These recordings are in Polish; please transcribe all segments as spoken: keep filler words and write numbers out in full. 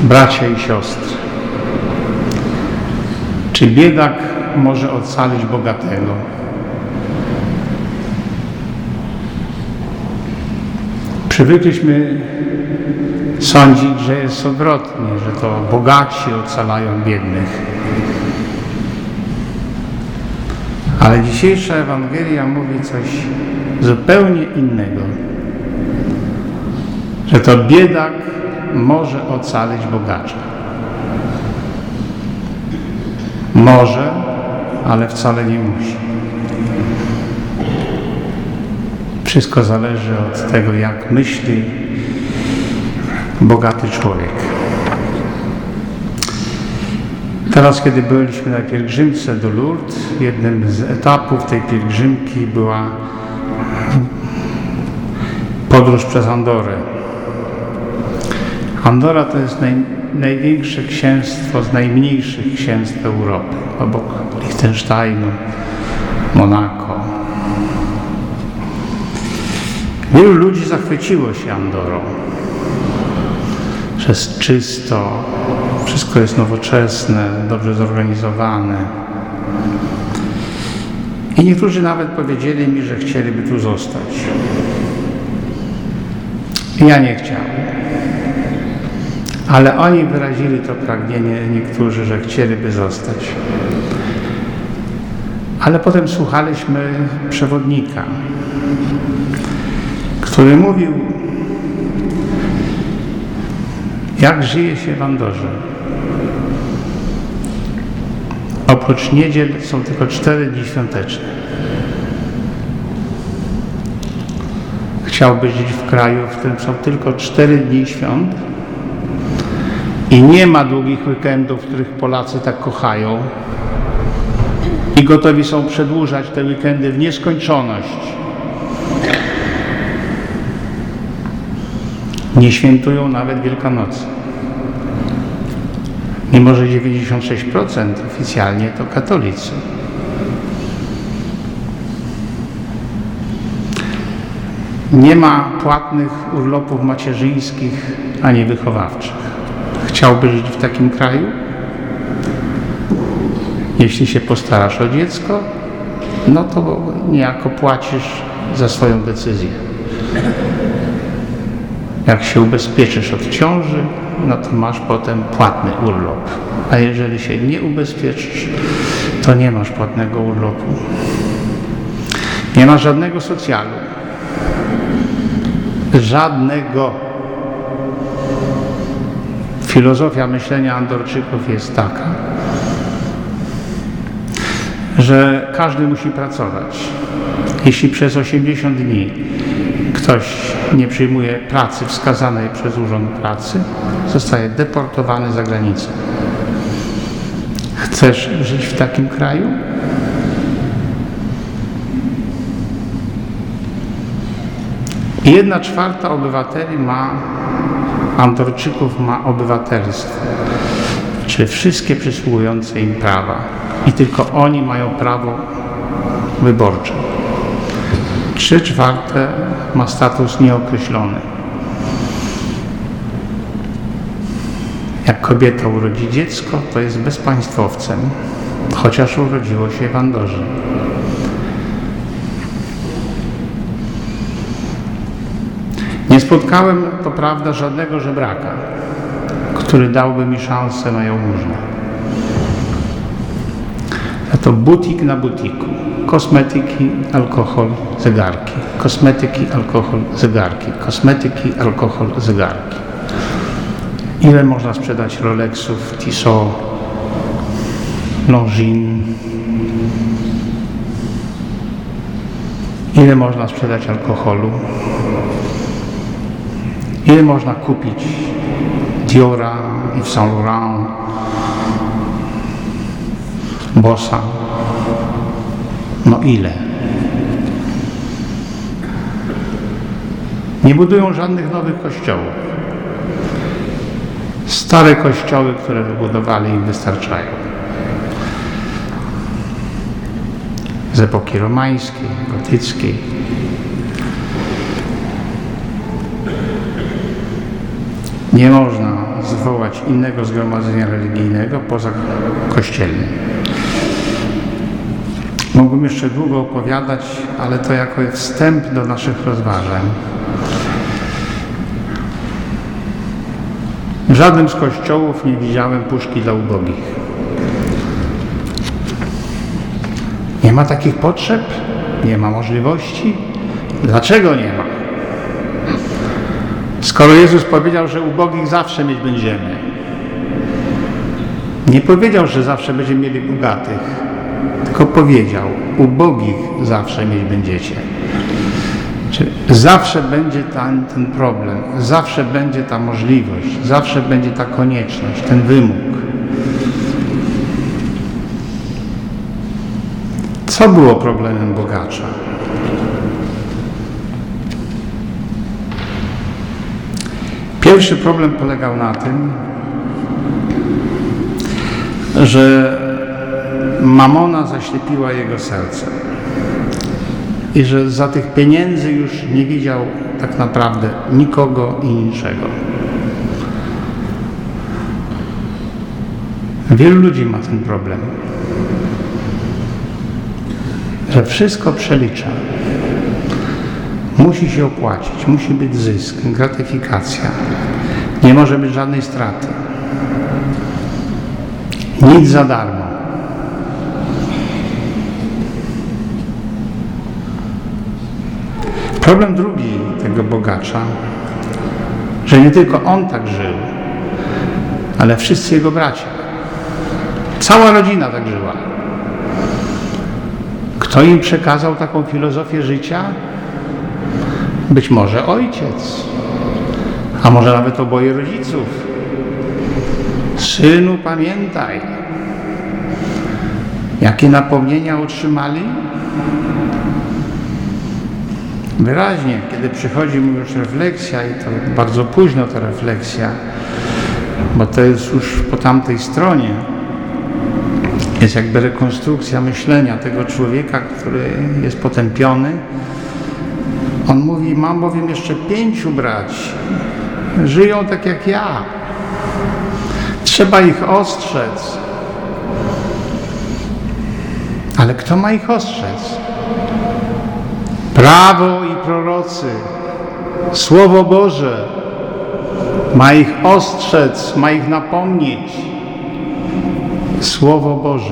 Bracia i siostry, czy biedak może ocalić bogatego? Przywykliśmy sądzić, że jest odwrotnie, że to bogaci ocalają biednych. Ale dzisiejsza Ewangelia mówi coś zupełnie innego. Że to biedak może ocalić bogacza. Może, ale wcale nie musi. Wszystko zależy od tego, jak myśli bogaty człowiek. Teraz, kiedy byliśmy na pielgrzymce do Lourdes, jednym z etapów tej pielgrzymki była podróż przez Andorę. Andora to jest naj, największe księstwo z najmniejszych księstw Europy, obok Liechtensteinu, Monako. Wielu ludzi zachwyciło się Andorą, że jest czysto, wszystko jest nowoczesne, dobrze zorganizowane. I niektórzy nawet powiedzieli mi, że chcieliby tu zostać. Ja nie chciałem. Ale oni wyrazili to pragnienie, niektórzy, że chcieliby zostać. Ale potem słuchaliśmy przewodnika, który mówił, jak żyje się w Andorze. Oprócz niedziel są tylko cztery dni świąteczne. Chciałby żyć w kraju, w którym są tylko cztery dni świąt i nie ma długich weekendów, których Polacy tak kochają i gotowi są przedłużać te weekendy w nieskończoność. Nie świętują nawet Wielkanocy. Mimo że dziewięćdziesiąt sześć procent oficjalnie to katolicy. Nie ma płatnych urlopów macierzyńskich ani wychowawczych. Chciałbyś żyć w takim kraju? Jeśli się postarasz o dziecko, no to niejako płacisz za swoją decyzję. Jak się ubezpieczysz od ciąży, no to masz potem płatny urlop. A jeżeli się nie ubezpieczysz, to nie masz płatnego urlopu. Nie ma żadnego socjalu. Żadnego. Filozofia myślenia Andorczyków jest taka, że każdy musi pracować. Jeśli przez osiemdziesiąt dni ktoś nie przyjmuje pracy wskazanej przez Urząd Pracy, zostaje deportowany za granicę. Chcesz żyć w takim kraju? I jedna czwarta obywateli ma, Andorczyków ma obywatelstwo, czyli wszystkie przysługujące im prawa. I tylko oni mają prawo wyborcze. Trzy czwarte ma status nieokreślony. Jak kobieta urodzi dziecko, to jest bezpaństwowcem, chociaż urodziło się w Andorze. Nie spotkałem, to prawda, żadnego żebraka, który dałby mi szansę na jałmużnę. To butik na butiku. Kosmetyki, alkohol, zegarki. Kosmetyki, alkohol, zegarki. Kosmetyki, alkohol, zegarki. Ile można sprzedać Rolexów, Tissot, Longines? Ile można sprzedać alkoholu? Ile można kupić Diora, Yves Saint Laurent, Bossa? No ile? Nie budują żadnych nowych kościołów. Stare kościoły, które wybudowali, im wystarczają. Z epoki romańskiej, gotyckiej. Nie można zwołać innego zgromadzenia religijnego poza kościelnym. Mógłbym jeszcze długo opowiadać, ale to jako wstęp do naszych rozważań. W żadnym z kościołów nie widziałem puszki dla ubogich. Nie ma takich potrzeb, nie ma możliwości. Dlaczego nie ma? Skoro Jezus powiedział, że ubogich zawsze mieć będziemy. Nie powiedział, że zawsze będziemy mieli bogatych, tylko powiedział, ubogich zawsze mieć będziecie. Czyli zawsze będzie ten, ten problem, zawsze będzie ta możliwość, zawsze będzie ta konieczność, ten wymóg. Co było problemem bogacza? Pierwszy problem polegał na tym, że mamona zaślepiła jego serce i że za tych pieniędzy już nie widział tak naprawdę nikogo i niczego. Wielu ludzi ma ten problem, że wszystko przelicza. Musi się opłacić, musi być zysk, gratyfikacja. Nie może być żadnej straty. Nic za darmo. Problem drugi tego bogacza, że nie tylko on tak żył, ale wszyscy jego bracia. Cała rodzina tak żyła. Kto im przekazał taką filozofię życia? Być może ojciec, a może nawet oboje rodziców. Synu, pamiętaj, jakie napomnienia otrzymali? Wyraźnie, kiedy przychodzi mu już refleksja, i to bardzo późno ta refleksja, bo to jest już po tamtej stronie, jest jakby rekonstrukcja myślenia tego człowieka, który jest potępiony. On mówi, mam bowiem jeszcze pięciu braci, żyją tak jak ja. Trzeba ich ostrzec. Ale kto ma ich ostrzec? Prawo i prorocy, Słowo Boże ma ich ostrzec, ma ich napomnieć. Słowo Boże.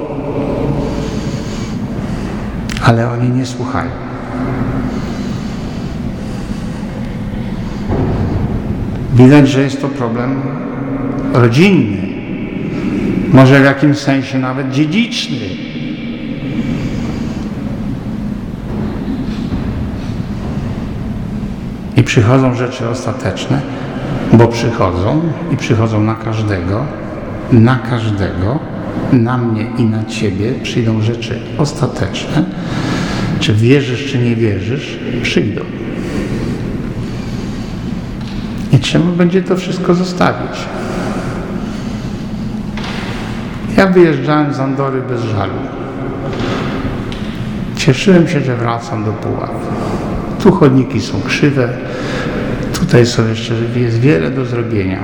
Ale oni nie słuchają. Widać, że jest to problem rodzinny, może w jakimś sensie nawet dziedziczny. I przychodzą rzeczy ostateczne, bo przychodzą i przychodzą na każdego, na każdego, na mnie i na ciebie przyjdą rzeczy ostateczne. Czy wierzysz, czy nie wierzysz, przyjdą. I trzeba będzie to wszystko zostawić. Ja wyjeżdżałem z Andory bez żalu. Cieszyłem się, że wracam do Puław. Tu chodniki są krzywe, tutaj są jeszcze, jest wiele do zrobienia.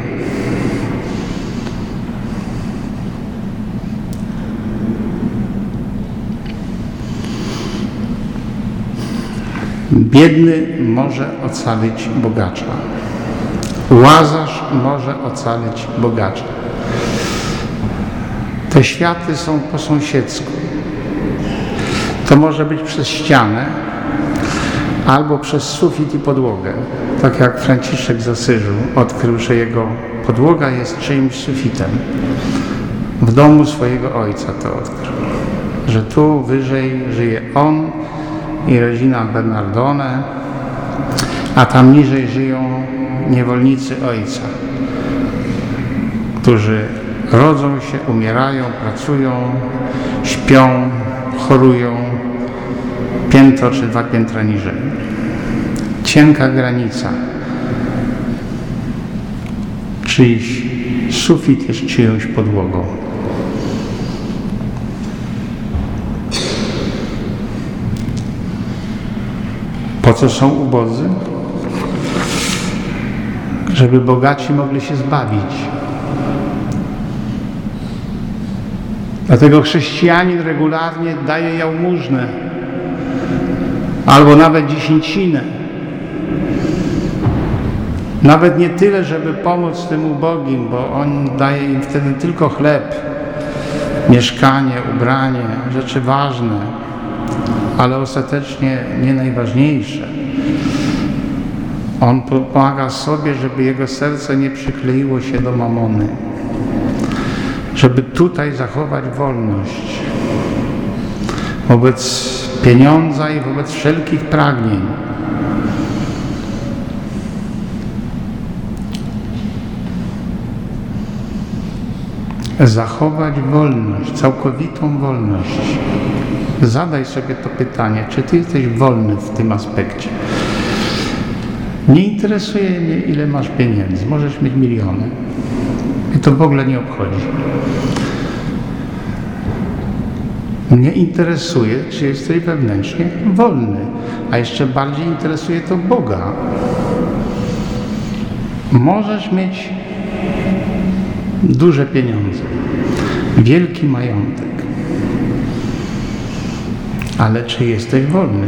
Biedny może ocalić bogacza. Łazarz może ocalić bogacza. Te światy są po sąsiedzku. To może być przez ścianę albo przez sufit i podłogę. Tak jak Franciszek z Asyżu odkrył, że jego podłoga jest czyimś sufitem. W domu swojego ojca to odkrył. Że tu wyżej żyje on i rodzina Bernardone, a tam niżej żyją niewolnicy ojca, którzy rodzą się, umierają, pracują, śpią, chorują, piętro czy dwa piętra niżej. Cienka granica. Czyjś sufit jest czyjąś podłogą. Po co są ubodzy? żeby bogaci mogli się zbawić. Dlatego chrześcijanin regularnie daje jałmużnę albo nawet dziesięcinę. Nawet nie tyle, żeby pomóc tym ubogim, bo on daje im wtedy tylko chleb, mieszkanie, ubranie, rzeczy ważne, ale ostatecznie nie najważniejsze. On pomaga sobie, żeby jego serce nie przykleiło się do mamony, żeby tutaj zachować wolność wobec pieniądza i wobec wszelkich pragnień. Zachować wolność, całkowitą wolność. Zadaj sobie to pytanie, czy ty jesteś wolny w tym aspekcie. Nie interesuje mnie, ile masz pieniędzy. Możesz mieć miliony. I to w ogóle nie obchodzi. Mnie interesuje, czy jesteś wewnętrznie wolny. A jeszcze bardziej interesuje to Boga. Możesz mieć duże pieniądze, wielki majątek. Ale czy jesteś wolny?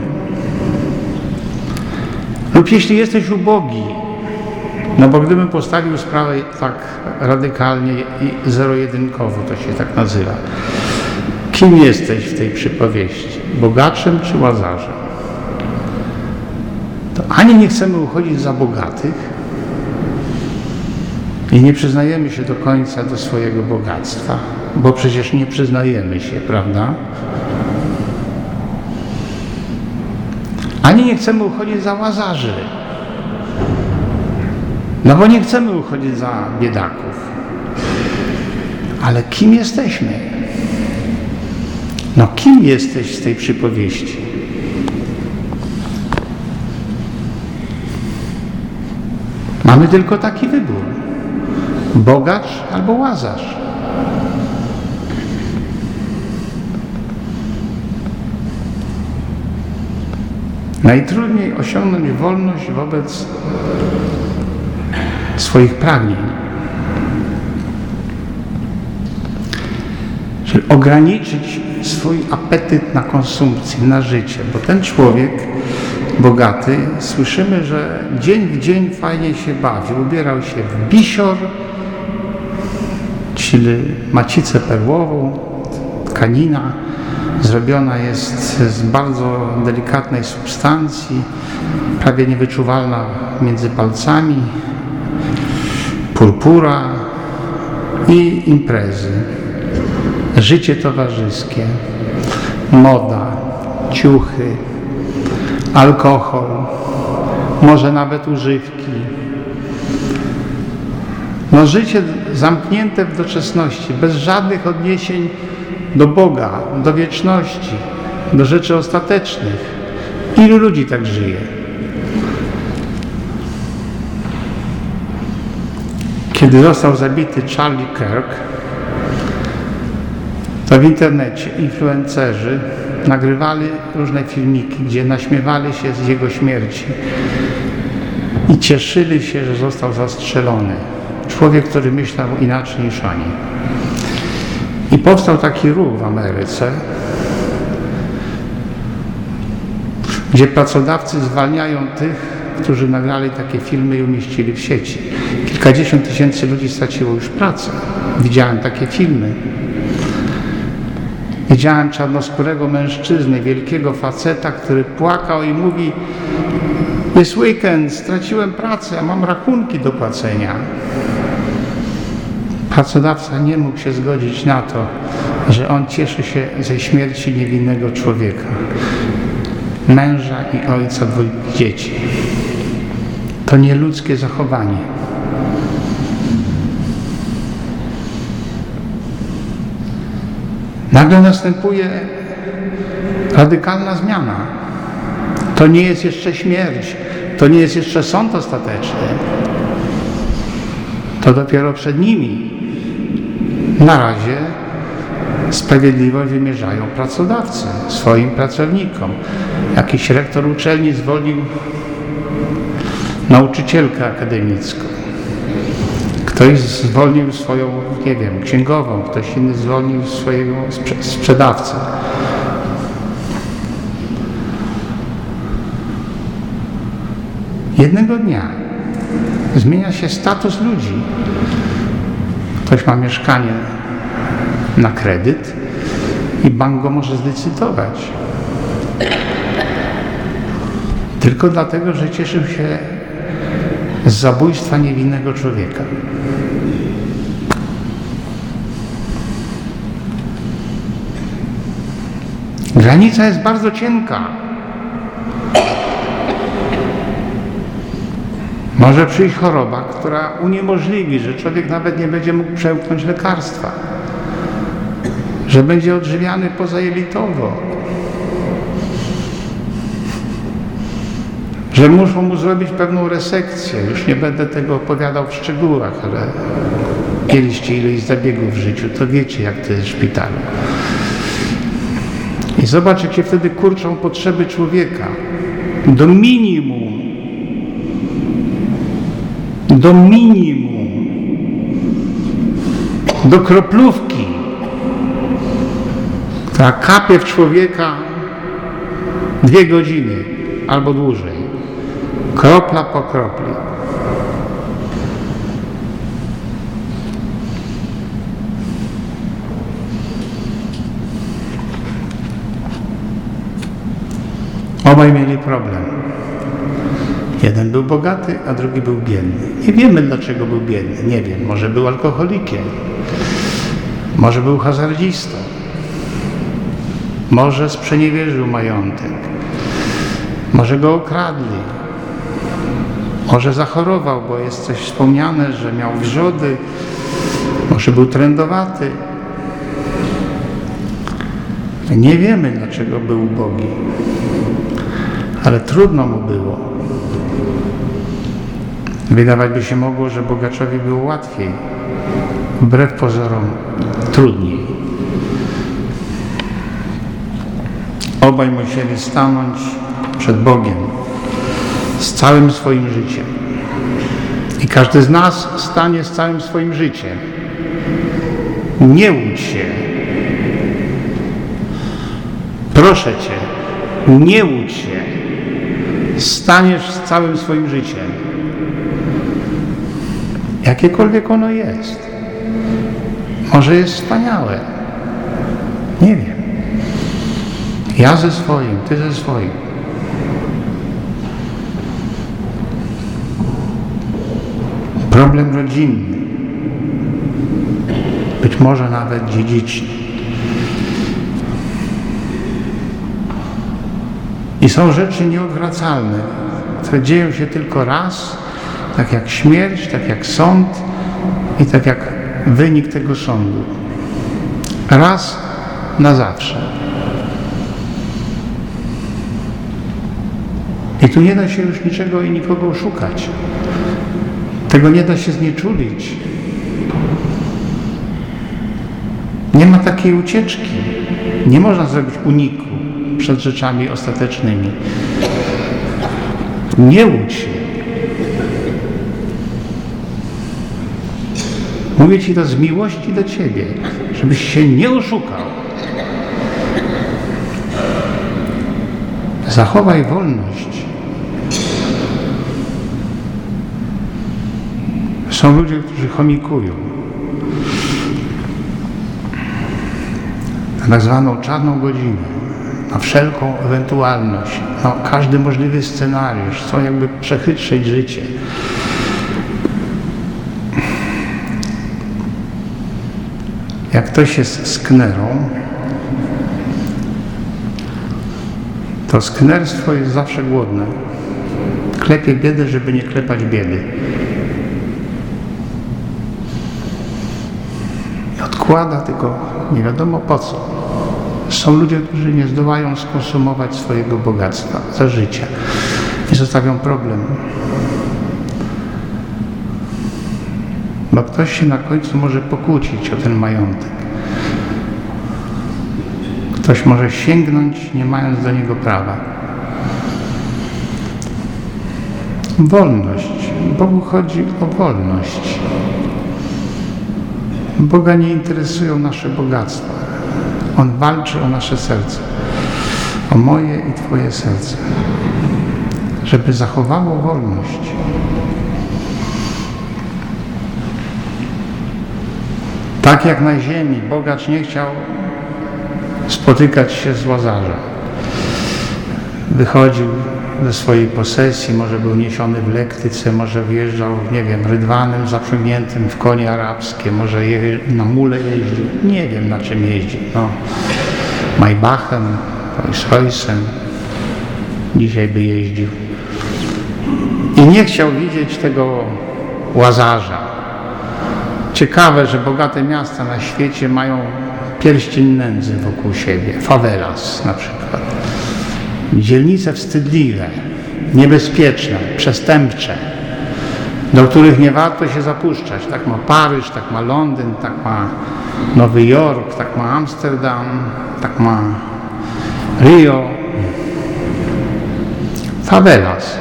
Lub jeśli jesteś ubogi, no bo gdybym postawił sprawę tak radykalnie i zero-jedynkowo, to się tak nazywa. Kim jesteś w tej przypowieści? Bogaczem czy łazarzem? To ani nie chcemy uchodzić za bogatych i nie przyznajemy się do końca do swojego bogactwa, bo przecież nie przyznajemy się, prawda? Ani nie chcemy uchodzić za łazarzy, no bo nie chcemy uchodzić za biedaków. Ale kim jesteśmy? No kim jesteś z tej przypowieści? Mamy tylko taki wybór. Bogacz albo łazarz. Najtrudniej osiągnąć wolność wobec swoich pragnień. Czyli ograniczyć swój apetyt na konsumpcję, na życie, bo ten człowiek bogaty, słyszymy, że dzień w dzień fajnie się bawił, ubierał się w bisior, czyli macicę perłową, tkanina zrobiona jest z bardzo delikatnej substancji, prawie niewyczuwalna między palcami, purpura i imprezy, życie towarzyskie, moda, ciuchy, alkohol, może nawet używki. No życie zamknięte w doczesności, bez żadnych odniesień do Boga, do wieczności, do rzeczy ostatecznych. Ilu ludzi tak żyje? Kiedy został zabity Charlie Kirk, to w internecie influencerzy nagrywali różne filmiki, gdzie naśmiewali się z jego śmierci i cieszyli się, że został zastrzelony. Człowiek, który myślał inaczej niż oni. I powstał taki ruch w Ameryce, gdzie pracodawcy zwalniają tych, którzy nagrali takie filmy i umieścili w sieci. Kilkadziesiąt tysięcy ludzi straciło już pracę. Widziałem takie filmy. Widziałem czarnoskórego mężczyznę, wielkiego faceta, który płakał i mówi: jest weekend, straciłem pracę, a mam rachunki do płacenia. Pracodawca nie mógł się zgodzić na to, że on cieszy się ze śmierci niewinnego człowieka, męża i ojca dwójki dzieci. To nieludzkie zachowanie. Nagle następuje radykalna zmiana. To nie jest jeszcze śmierć, to nie jest jeszcze sąd ostateczny. To dopiero przed nimi. Na razie sprawiedliwość wymierzają pracodawcy swoim pracownikom. Jakiś rektor uczelni zwolnił nauczycielkę akademicką. Ktoś zwolnił swoją, nie wiem, księgową, ktoś inny zwolnił swojego sprzedawcę. Jednego dnia zmienia się status ludzi. Ktoś ma mieszkanie na kredyt i bank go może zdecydować. Tylko dlatego, że cieszył się z zabójstwa niewinnego człowieka. Granica jest bardzo cienka. Może przyjść choroba, która uniemożliwi, że człowiek nawet nie będzie mógł przełknąć lekarstwa, że będzie odżywiany pozajelitowo, że muszą mu zrobić pewną resekcję. Już nie będę tego opowiadał w szczegółach, ale mieliście ileś zabiegów w życiu, to wiecie, jak to jest w szpitalu. I zobacz, jak się wtedy kurczą potrzeby człowieka do minimum. Do minimum. Do kroplówki, która kapie w człowieka dwie godziny albo dłużej. Kropla po kropli. Obaj mieli problem. Jeden był bogaty, a drugi był biedny. Nie wiemy, dlaczego był biedny. Nie wiem, może był alkoholikiem. Może był hazardzistą. Może sprzeniewierzył majątek. Może go okradli. Może zachorował, bo jest coś wspomniane, że miał wrzody. Może był trędowaty. Nie wiemy, dlaczego był ubogi. Ale trudno mu było. Wydawać by się mogło, że bogaczowi było łatwiej. Wbrew pozorom trudniej. Obaj musieli stanąć przed Bogiem z całym swoim życiem. I każdy z nas stanie z całym swoim życiem. Nie łudź się. Proszę Cię, nie łudź się. Staniesz z całym swoim życiem. Jakiekolwiek ono jest. Może jest wspaniałe. Nie wiem. Ja ze swoim, Ty ze swoim. Problem rodzinny. Być może nawet dziedziczny. I są rzeczy nieodwracalne, które dzieją się tylko raz, tak jak śmierć, tak jak sąd i tak jak wynik tego sądu. Raz na zawsze. I tu nie da się już niczego i nikogo oszukać. Tego nie da się znieczulić. Nie ma takiej ucieczki. Nie można zrobić uniku przed rzeczami ostatecznymi. Nie łudź się. Mówię Ci to z miłości do Ciebie, żebyś się nie oszukał. Zachowaj wolność. Są ludzie, którzy chomikują na tak zwaną czarną godzinę, na wszelką ewentualność, na każdy możliwy scenariusz, chcą jakby przechytrzyć życie. Jak ktoś jest sknerą, to sknerstwo jest zawsze głodne. Klepie biedę, żeby nie klepać biedy. I odkłada tylko nie wiadomo po co. Są ludzie, którzy nie zdołają skonsumować swojego bogactwa za życia i zostawią problem. Bo ktoś się na końcu może pokłócić o ten majątek. Ktoś może sięgnąć, nie mając do niego prawa. Wolność. Bogu chodzi o wolność. Boga nie interesują nasze bogactwa. On walczy o nasze serce, o moje i Twoje serce, żeby zachowało wolność. Tak jak na ziemi bogacz nie chciał spotykać się z Łazarzem. Wychodził ze swojej posesji, może był niesiony w lektyce, może wjeżdżał, nie wiem, rydwanem zaprzęgniętym w konie arabskie, może je, na mule jeździł, nie wiem na czym jeździł, no, Maybachem, Rolls-Royce'em, dzisiaj by jeździł. I nie chciał widzieć tego Łazarza. Ciekawe, że bogate miasta na świecie mają pierścień nędzy wokół siebie, favelas na przykład. Dzielnice wstydliwe, niebezpieczne, przestępcze, do których nie warto się zapuszczać. Tak ma Paryż, tak ma Londyn, tak ma Nowy Jork, tak ma Amsterdam, tak ma Rio. Favelas.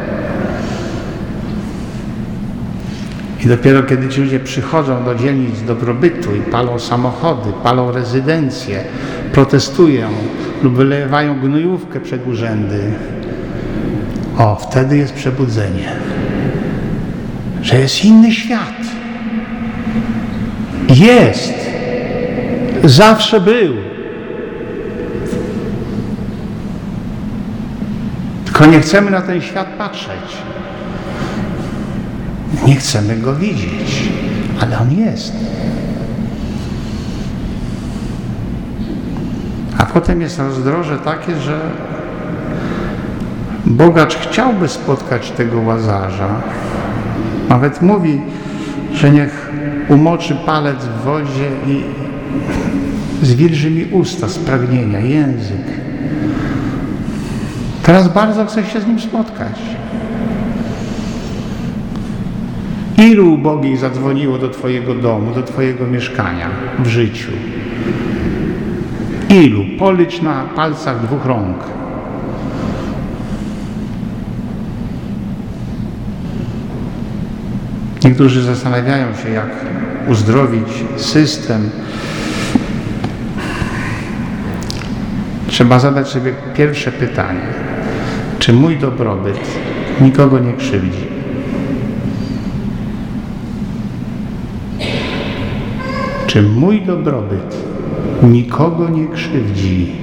I dopiero kiedy ci ludzie przychodzą do dzielnic dobrobytu i palą samochody, palą rezydencje, protestują lub wylewają gnojówkę przed urzędy, o, wtedy jest przebudzenie, że jest inny świat. Jest. Zawsze był. Tylko nie chcemy na ten świat patrzeć. Nie chcemy go widzieć, ale on jest. A potem jest rozdroże takie, że bogacz chciałby spotkać tego Łazarza. Nawet mówi, że niech umoczy palec w wodzie i zwilży mi usta z pragnienia, język. Teraz bardzo chcę się z nim spotkać. Ilu ubogich zadzwoniło do Twojego domu, do Twojego mieszkania w życiu? Ilu? Policz na palcach dwóch rąk. Niektórzy zastanawiają się, jak uzdrowić system. Trzeba zadać sobie pierwsze pytanie. Czy mój dobrobyt nikogo nie krzywdzi? Czy mój dobrobyt nikogo nie krzywdzi?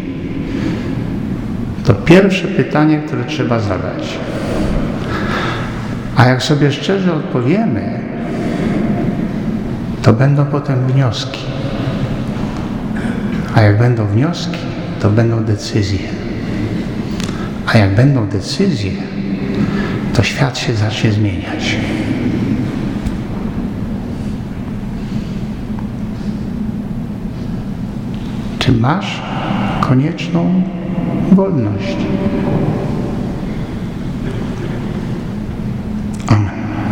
To pierwsze pytanie, które trzeba zadać. A jak sobie szczerze odpowiemy, to będą potem wnioski. A jak będą wnioski, to będą decyzje. A jak będą decyzje, to świat się zacznie zmieniać. Czy masz konieczną wolność?